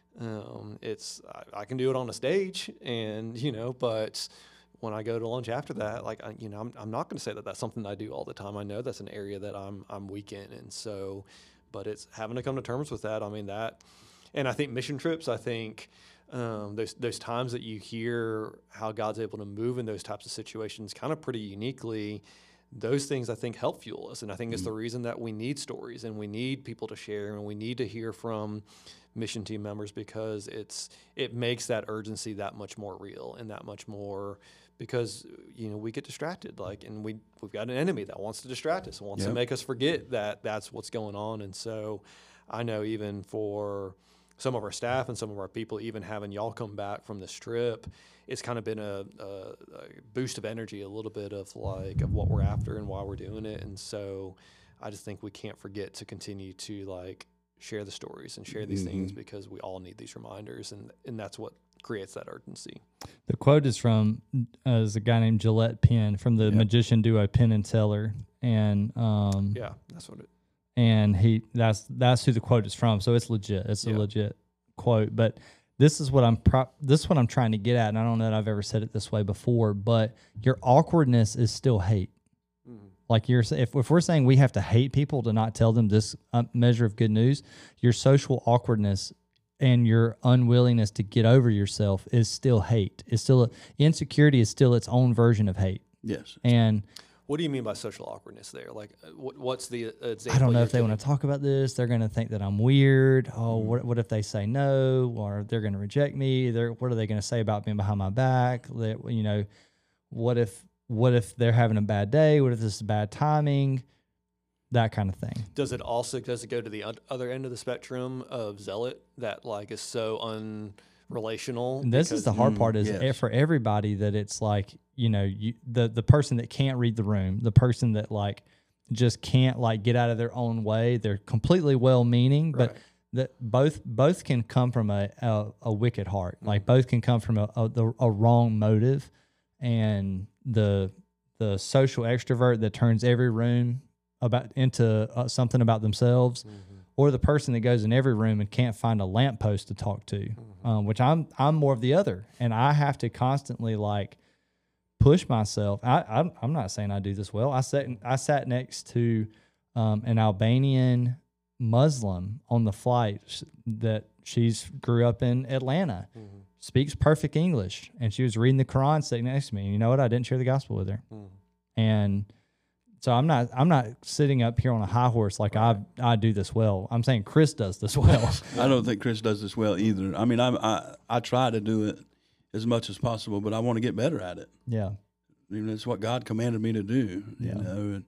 um, it's I, I can do it on a stage, and you know, but when I go to lunch after that, like I, you know, I'm I'm not going to say that that's something I do all the time. I know that's an area that I'm I'm weak in, and so, but it's having to come to terms with that. I mean that, and I think mission trips. I think. Um, those those times that you hear how God's able to move in those types of situations, kind of pretty uniquely, those things I think help fuel us, and I think it's the reason that we need stories and we need people to share and we need to hear from mission team members, because it's it makes that urgency that much more real and that much more, because you know we get distracted, like, and we we've got an enemy that wants to distract us and wants Yep. to make us forget that that's what's going on. And so I know even for some of our staff and some of our people, even having y'all come back from this trip, it's kind of been a, a, a boost of energy, a little bit of like of what we're after and why we're doing it. And so I just think we can't forget to continue to like share the stories and share these things, because we all need these reminders, and, and that's what creates that urgency. The quote is from uh, is a guy named Gillette Penn from the Yep. magician duo Penn and Teller, and um, Yeah, that's what it and he that's that's who the quote is from. So it's legit. It's Yeah. a legit quote. But this is what I'm pro- this is what I'm trying to get at, and I don't know that I've ever said it this way before. But your awkwardness is still hate. Mm-hmm. Like you're, if if we're saying we have to hate people to not tell them this uh, measure of good news, your social awkwardness and your unwillingness to get over yourself is still hate. It's still a, insecurity is still its own version of hate. Yes. And What do you mean by social awkwardness there? Like, uh, what, what's the uh, example? I don't know you're if they want to talk about this. They're going to think that I'm weird. Oh, what, what if they say no, or they're going to reject me? They're, what are they going to say about me behind my back? That, you know, what if what if they're having a bad day? What if this is bad timing? That kind of thing. Does it also does it go to the un- other end of the spectrum of zealot that like is so unrelational? And this is the hard Mm, part is yes. e- for everybody that it's like, you know, you the the person that can't read the room, the person that like just can't like get out of their own way. They're completely well meaning, but Right. that both both can come from a a, a wicked heart. Mm-hmm. Like both can come from a a, the, a wrong motive, and the the social extrovert that turns every room about into uh, something about themselves, or the person that goes in every room and can't find a lamppost to talk to, um, which I'm I'm more of the other, and I have to constantly like push myself. I I'm, I'm not saying I do this well. I sat I sat next to um, an Albanian Muslim on the flight sh- that she's grew up in Atlanta, speaks perfect English, and she was reading the Quran sitting next to me. And you know what? I didn't share the gospel with her, and so I'm not I'm not sitting up here on a high horse like I I do this well. I'm saying Chris does this well. I don't think Chris does this well either. I mean, I I I try to do it as much as possible, but I want to get better at it. Yeah. I mean, it's what God commanded me to do. You Yeah. know, and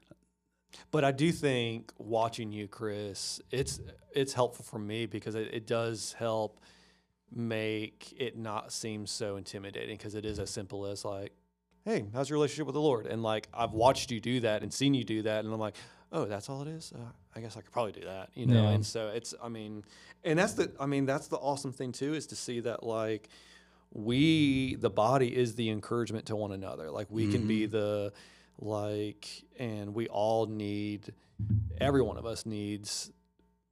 But I do think watching you, Chris, it's it's helpful for me because it, it does help make it not seem so intimidating, because it is as simple as like, hey, how's your relationship with the Lord? And like I've watched you do that and seen you do that, and I'm like, oh, that's all it is. Uh, I guess I could probably do that, you know. Yeah. And so it's, I mean, and that's the, I mean, that's the awesome thing too, is to see that like we, the body, is the encouragement to one another. Like we can be the like, and we all need, every one of us needs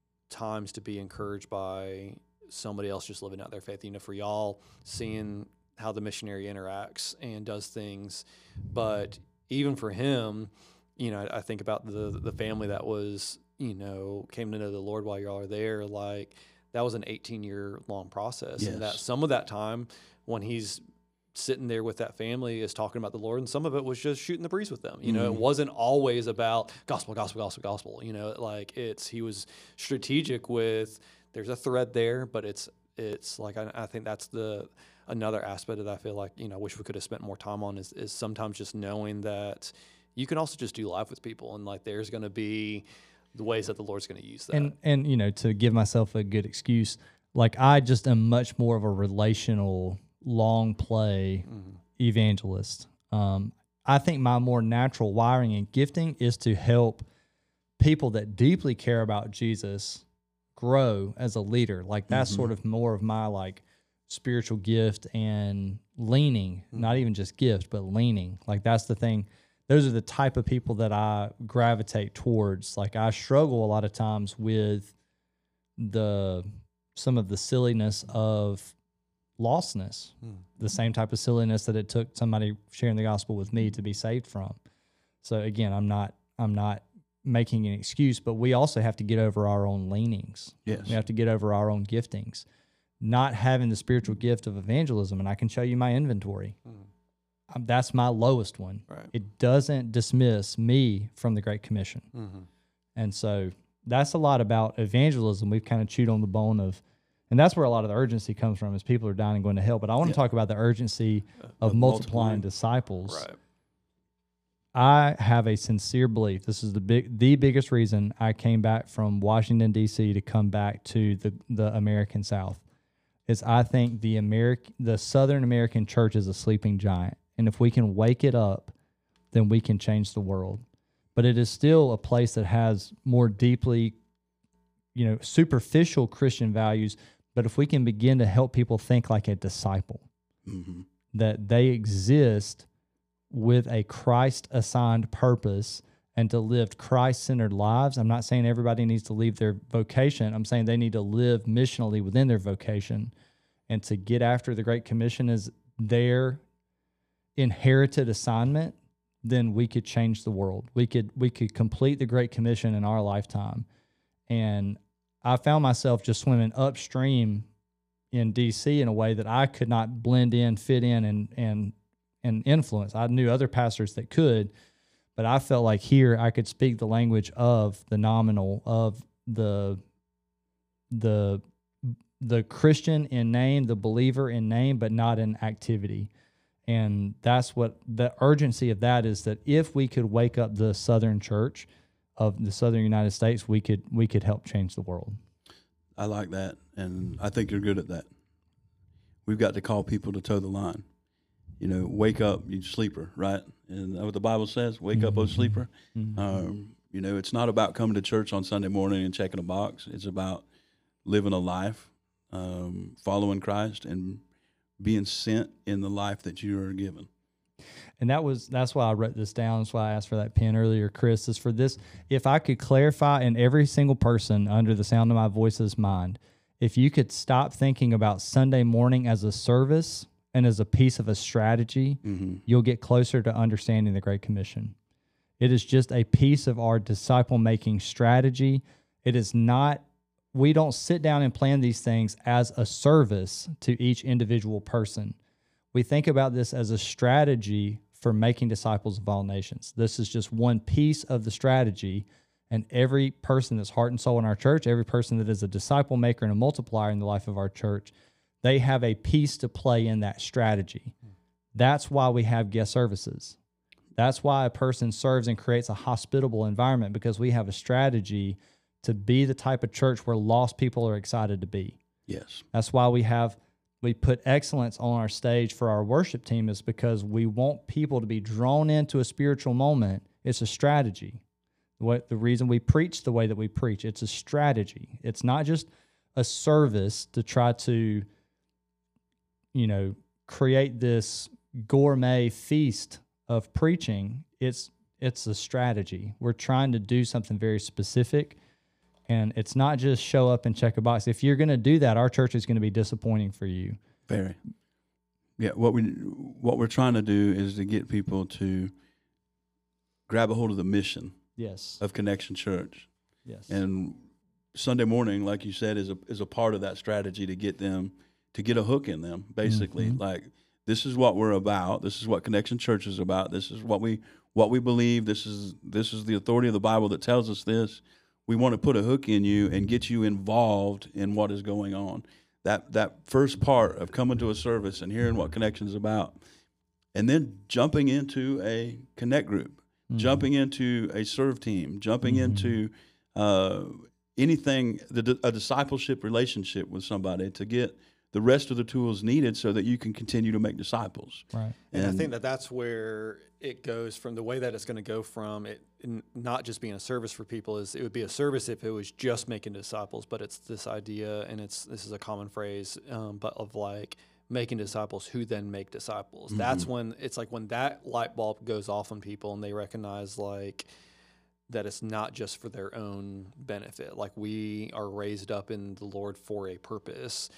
times to be encouraged by somebody else just living out their faith. You know, for y'all, seeing how the missionary interacts and does things. But even for him, you know, I, I think about the the family that was, you know, came to know the Lord while y'all are there. Like, that was an eighteen year long process, Yes. and that some of that time when he's sitting there with that family is talking about the Lord, and some of it was just shooting the breeze with them. You know, Mm-hmm. it wasn't always about gospel, gospel, gospel, gospel. You know, like it's he was strategic with. There's a thread there, but it's it's like I, I think that's the another aspect that I feel like, you know, I wish we could have spent more time on is is sometimes just knowing that you can also just do life with people, and like there's going to be the ways that the Lord's going to use that. And and you know, to give myself a good excuse, like I just am much more of a relational, long play Mhm. evangelist. Um, I think my more natural wiring and gifting is to help people that deeply care about Jesus grow as a leader. Like that's Mhm. sort of more of my like spiritual gift and leaning, not even just gift, but leaning. Like that's the thing. Those are the type of people that I gravitate towards. Like I struggle a lot of times with the some of the silliness of lostness, the same type of silliness that it took somebody sharing the gospel with me to be saved from. So again, I'm not I'm not making an excuse, but we also have to get over our own leanings. Yes. We have to get over our own giftings. Not having the spiritual gift of evangelism, and I can show you my inventory. Um, that's my lowest one. Right. It doesn't dismiss me from the Great Commission. Mhm. And so that's a lot about evangelism. We've kind of chewed on the bone of, and that's where a lot of the urgency comes from is people are dying and going to hell. But I want to Yeah. talk about the urgency of, of multiplying, multiplying. disciples. Right. I have a sincere belief. This is the big, the biggest reason I came back from Washington, D C to come back to the, the American South is I think the American, the Southern American church is a sleeping giant. And if we can wake it up, then we can change the world. But it is still a place that has more deeply, you know, superficial Christian values. But if we can begin to help people think like a disciple, Mm-hmm. that they exist with a Christ-assigned purpose and to live Christ-centered lives. I'm not saying everybody needs to leave their vocation. I'm saying they need to live missionally within their vocation, and to get after the Great Commission is their inherited assignment. Then we could change the world. We could we could complete the Great Commission in our lifetime. And I found myself just swimming upstream in D C in a way that I could not blend in, fit in, and and and influence. I knew other pastors that could, but I felt like here I could speak the language of the nominal, of the the the Christian in name, the believer in name, but not in activity. And that's what the urgency of that is, that if we could wake up the Southern church of the Southern United States, we could we could help change the world. I like that, and I think you're good at that. We've got to call people to toe the line. You know, wake up, you sleeper, right? And that's what the Bible says, wake up, O sleeper. Mm-hmm. Um, you know, it's not about coming to church on Sunday morning and checking a box. It's about living a life, um, following Christ, and being sent in the life that you are given. And that was that's why I wrote this down. That's why I asked for that pen earlier, Chris, is for this. If I could clarify in every single person under the sound of my voice's mind, if you could stop thinking about Sunday morning as a service and as a piece of a strategy, Mm-hmm. you'll get closer to understanding the Great Commission. It is just a piece of our disciple-making strategy. It is not, we don't sit down and plan these things as a service to each individual person. We think about this as a strategy for making disciples of all nations. This is just one piece of the strategy, and every person that's heart and soul in our church, every person that is a disciple maker and a multiplier in the life of our church, they have a piece to play in that strategy. That's why we have guest services. That's why a person serves and creates a hospitable environment, because we have a strategy to be the type of church where lost people are excited to be. Yes. That's why we have we put excellence on our stage for our worship team, is because we want people to be drawn into a spiritual moment. It's a strategy. What the reason we preach the way that we preach, it's a strategy. It's not just a service to try to, you know, create this gourmet feast of preaching. It's it's a strategy. We're trying to do something very specific. And it's not just show up and check a box. If you're going to do that, our church is going to be disappointing for you. Very. Yeah, what we what we're trying to do is to get people to grab a hold of the mission Yes. of Connection Church. Yes. And Sunday morning, like you said, is a is a part of that strategy to get them to get a hook in them. Basically, Mhm. like this is what we're about. This is what Connection Church is about. This is what we what we believe. This is this is the authority of the Bible that tells us this. We want to put a hook in you and get you involved in what is going on. That that first part of coming to a service and hearing what Connection is about, and then jumping into a connect group, Mhm. jumping into a serve team, jumping Mhm. into uh, anything, the, a discipleship relationship with somebody to get the rest of the tools needed so that you can continue to make disciples. Right. And, I think that that's where it goes from the way that it's going to go from it n- not just being a service for people. Is it would be a service if it was just making disciples, but it's this idea, and it's this is a common phrase, um, but of like making disciples who then make disciples. Mm-hmm. That's when it's like when that light bulb goes off on people and they recognize like that it's not just for their own benefit. Like we are raised up in the Lord for a purpose.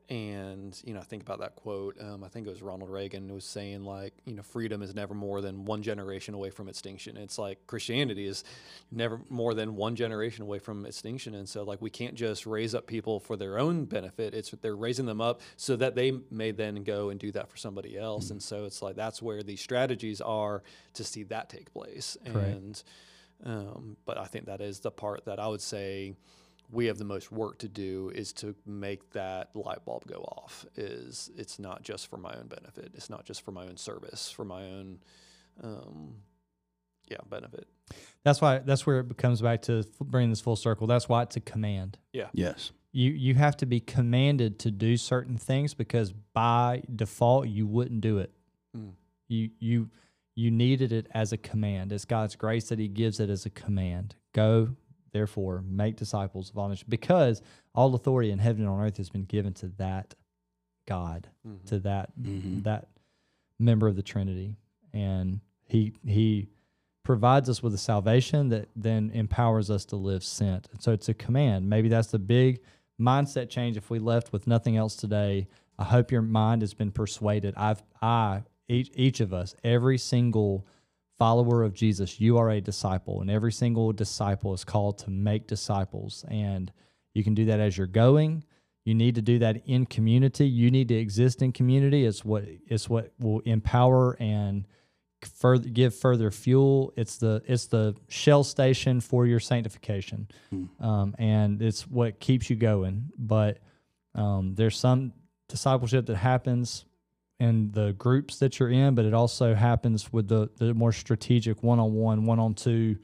And, you know, I think about that quote. Um, I think it was Ronald Reagan who was saying, like, you know, freedom is never more than one generation away from extinction. It's like Christianity is never more than one generation away from extinction. And so, like, we can't just raise up people for their own benefit. It's they're raising them up so that they may then go and do that for somebody else. Mm-hmm. And so it's like that's where these strategies are to see that take place. Correct. And um, but I think that is the part that I would say we have the most work to do is to make that light bulb go off. Is it's not just for my own benefit. It's not just for my own service, for my own, um, yeah, benefit. That's why. That's where it comes back to bringing this full circle. That's why it's a command. Yeah. Yes. You you have to be commanded to do certain things because by default you wouldn't do it. Mm. You you you needed it as a command. It's God's grace that He gives it as a command. Go. Therefore, make disciples of all nations, because all authority in heaven and on earth has been given to that God, Mm-hmm. to that Mm-hmm. that member of the Trinity, and he he provides us with a salvation that then empowers us to live sent. And so it's a command. Maybe that's the big mindset change. If we left with nothing else today, I hope your mind has been persuaded. I've I each each of us, every single follower of Jesus, you are a disciple, and every single disciple is called to make disciples. And you can do that as you're going. You need to do that in community. You need to exist in community. It's what it's what will empower and further give further fuel. It's the it's the shell station for your sanctification, Hmm. um, and it's what keeps you going. But um, there's some discipleship that happens in the groups that you're in, but it also happens with the, the more strategic one-on-one, one-on-two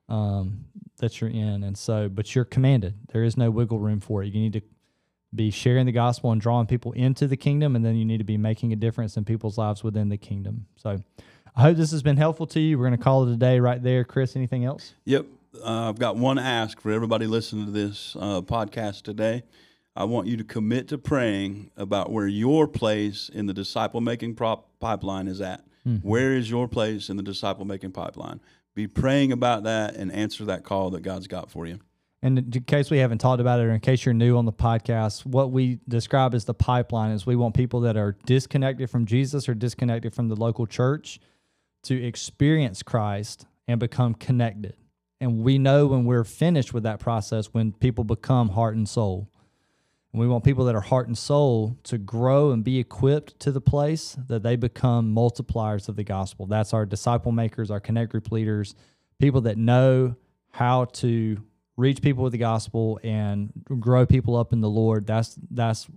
um, that you're in. And so, but you're commanded. There is no wiggle room for it. You need to be sharing the gospel and drawing people into the kingdom, and then you need to be making a difference in people's lives within the kingdom. So I hope this has been helpful to you. We're going to call it a day right there. Chris, anything else? Yep. Uh, I've got one ask for everybody listening to this uh, podcast today. I want you to commit to praying about where your place in the disciple-making prop pipeline is at. Mm-hmm. Where is your place in the disciple-making pipeline? Be praying about that and answer that call that God's got for you. And in case we haven't talked about it, or in case you're new on the podcast, what we describe as the pipeline is we want people that are disconnected from Jesus or disconnected from the local church to experience Christ and become connected. And we know when we're finished with that process, when people become heart and soul. And we want people that are heart and soul to grow and be equipped to the place that they become multipliers of the gospel. That's our disciple makers, our connect group leaders, people that know how to reach people with the gospel and grow people up in the Lord. That's that's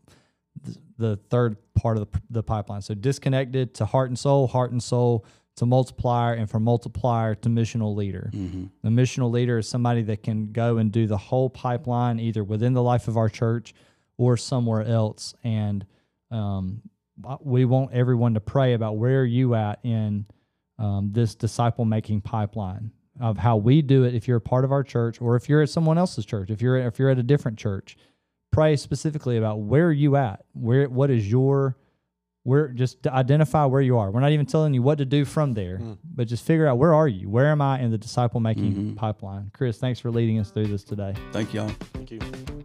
the third part of the, the pipeline. So disconnected to heart and soul, heart and soul to multiplier, and from multiplier to missional leader. Mm-hmm. The missional leader is somebody that can go and do the whole pipeline either within the life of our church or somewhere else. And um, we want everyone to pray about where are you at in um, this disciple-making pipeline of how we do it if you're a part of our church or if you're at someone else's church, if you're if you're at a different church. Pray specifically about where are you at, where what is your, where just to identify where you are. We're not even telling you what to do from there, mm. but just figure out where are you, where am I in the disciple-making mm-hmm. pipeline. Chris, thanks for leading us through this today. Thank y'all. Thank you.